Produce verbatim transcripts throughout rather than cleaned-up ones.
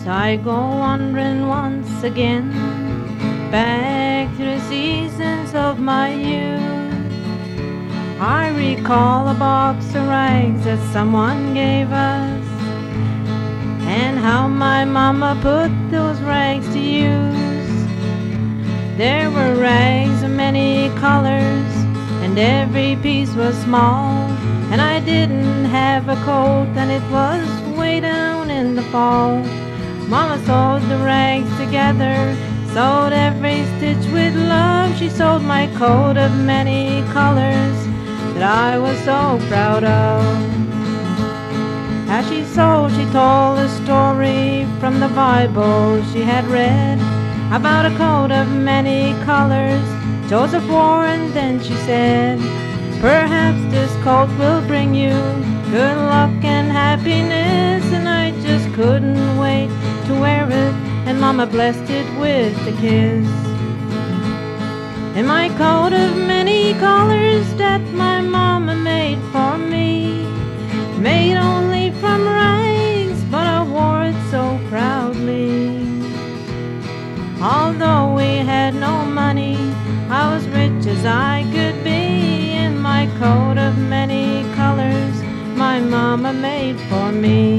I go wandering once again back to the seasons of my youth. I recall a box of rags that someone gave us, and how my mama put those rags to use. There were rags of many colors, and every piece was small, and I didn't have a coat, and it was way down in the fall. Mama sewed the rags together, sewed every stitch with love. She sewed my coat of many colors that I was so proud of. As she sewed, she told a story from the Bible she had read about a coat of many colors Joseph wore, and then she said, perhaps this coat will bring you good luck and happiness. And I just couldn't wait to wear it, and Mama blessed it with a kiss. In my coat of many colors that my Mama made for me, made only from rags, but I wore it so proudly. Although we had no money, I was rich as I could be. In my coat of many colors my Mama made for me.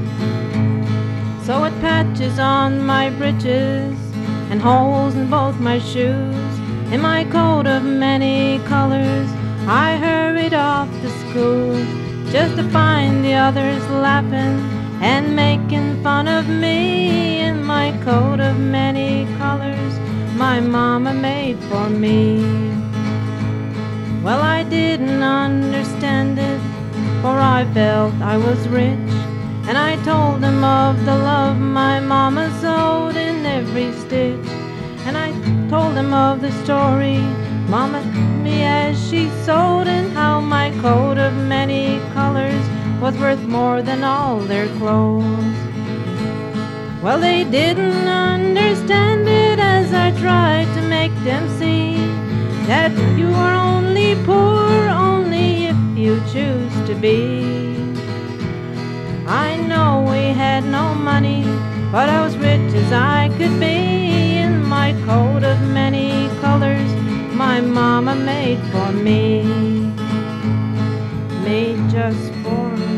So it patches on my breeches and holes in both my shoes. In my coat of many colors I hurried off to school, just to find the others laughing and making fun of me. In my coat of many colors my Mama made for me. Well, I didn't understand it, for I felt I was rich, and I told them of the love my Mama sewed in every stitch. And I told them of the story Mama told me as she sewed, and how my coat of many colors was worth more than all their clothes. Well, they didn't understand it as I tried to make them see that you are only poor only if you choose to be. I know we had no money, but I was rich as I could be. In my coat of many colors my Mama made for me, made just for me.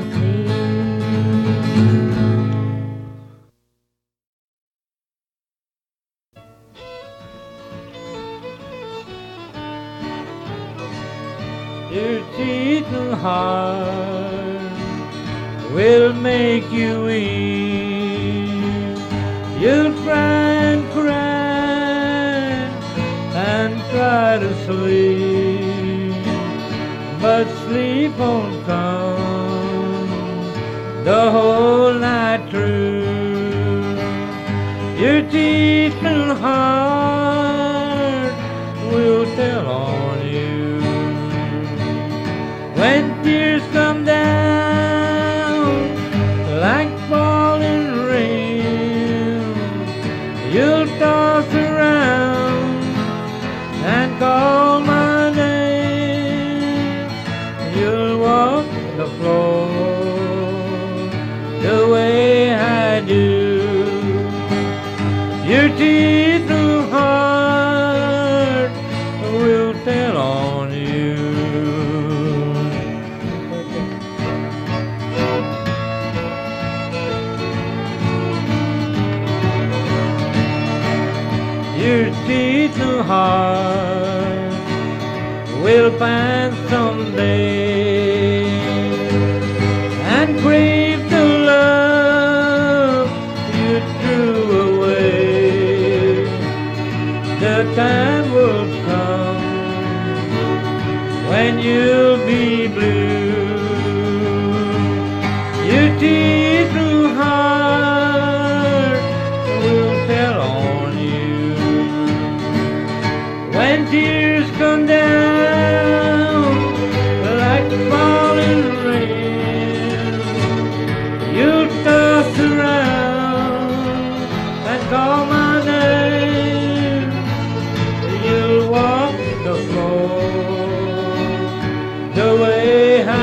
Your teeth and heart will make you weep. You'll cry and cry and try to sleep, but sleep won't come the whole night through. Your teeth and heart will tell on you. When tears come down like falling rain, you'll toss around and call my name. You'll walk the floor the way I do. Your teeth and heart will tell on you. Your teeth and heart will find someday and crave the love you threw away. The time will come when you'll be blue. Your teeth and heart will tell on you. When tears come down like falling rain, you'll toss around and call my name. You'll walk the floor the way I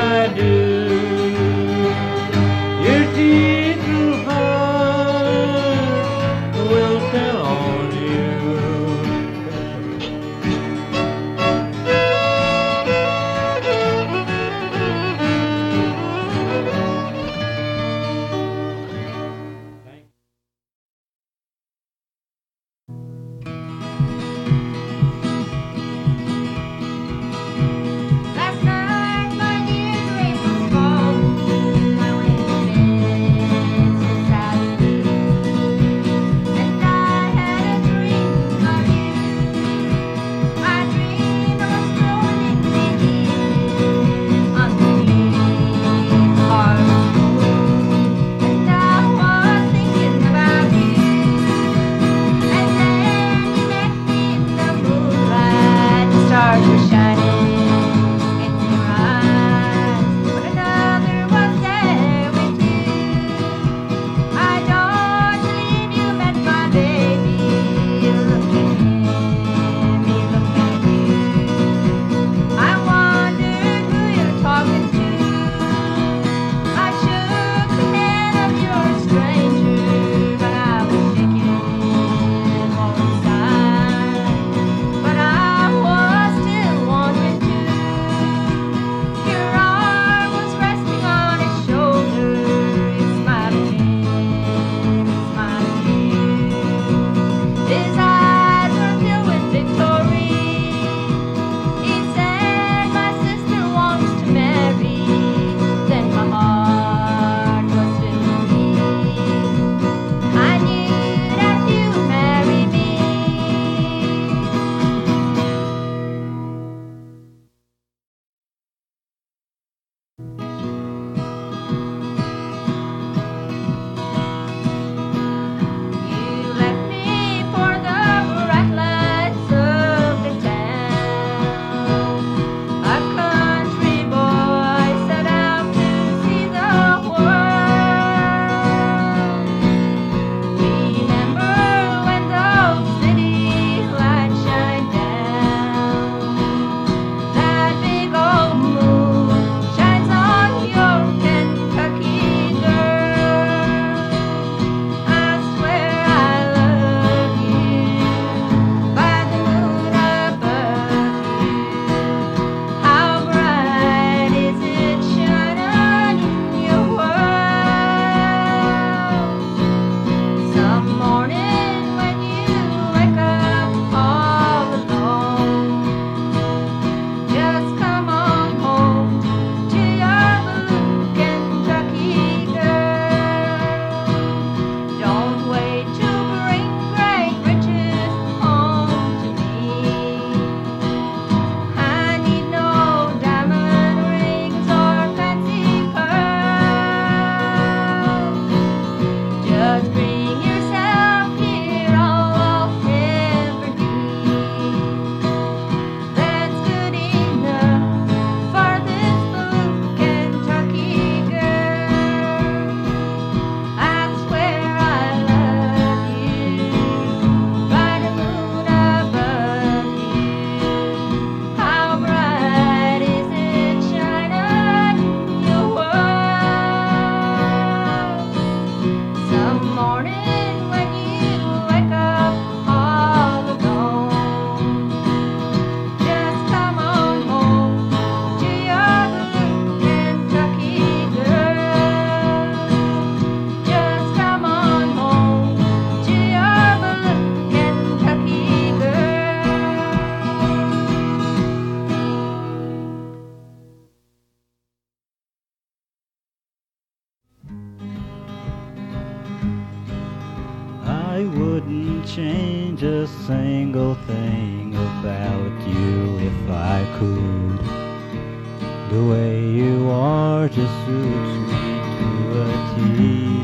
I wouldn't change a single thing about you if I could. The way you are just suits me to a T.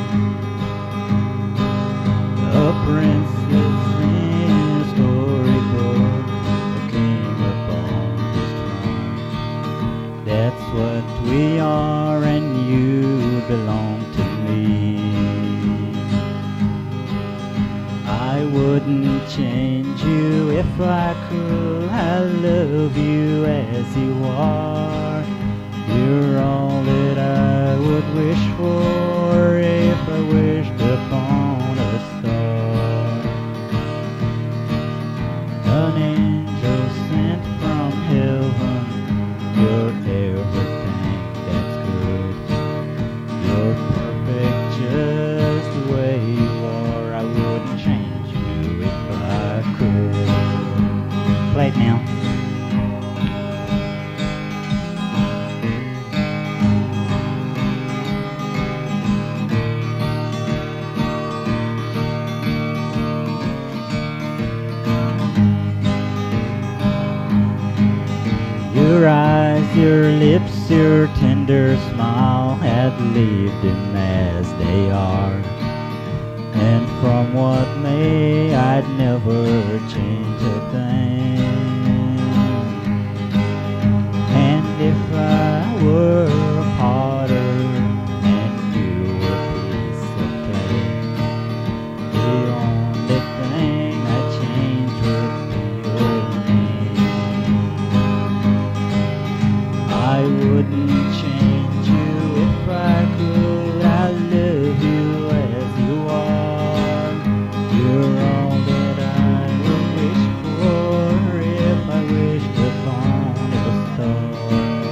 A princess in a storybook, a king upon his throne. That's what we are, and you belong to me. I wouldn't change you if I could. I love you as you are. You're all that I would wish for if I wished upon a star. An angel sent from heaven. You're everything that's good. You're perfect just the way you are. I wouldn't change you if I could. Play it now. Your eyes, your lips, your tender smile had leaved him as they are. And from what may, I'd never change a thing. And if I were a potter and you were a piece of clay, the only thing I'd change would be your name. I wouldn't change you if I could. I love you as you are. You're all that I would wish for if I wished upon a star.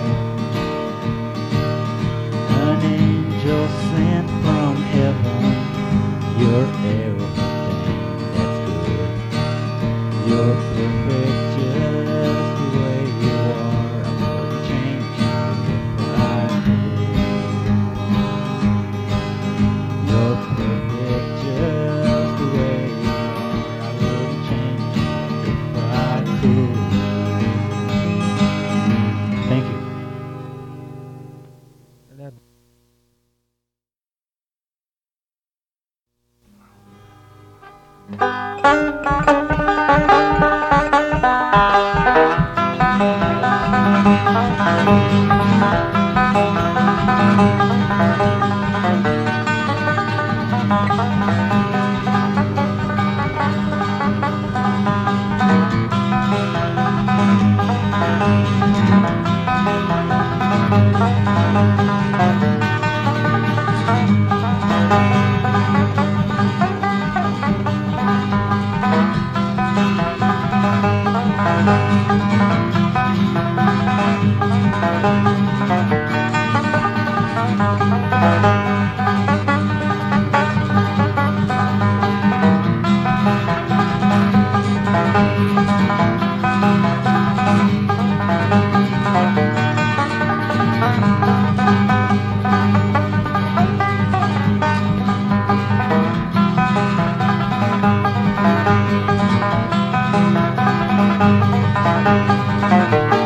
An angel sent from heaven. You're everything that's good. You're perfect just the way you are. I wouldn't change you if I could. You're perfect just the way you are. I wouldn't change you if I could. Thank you. Thank you.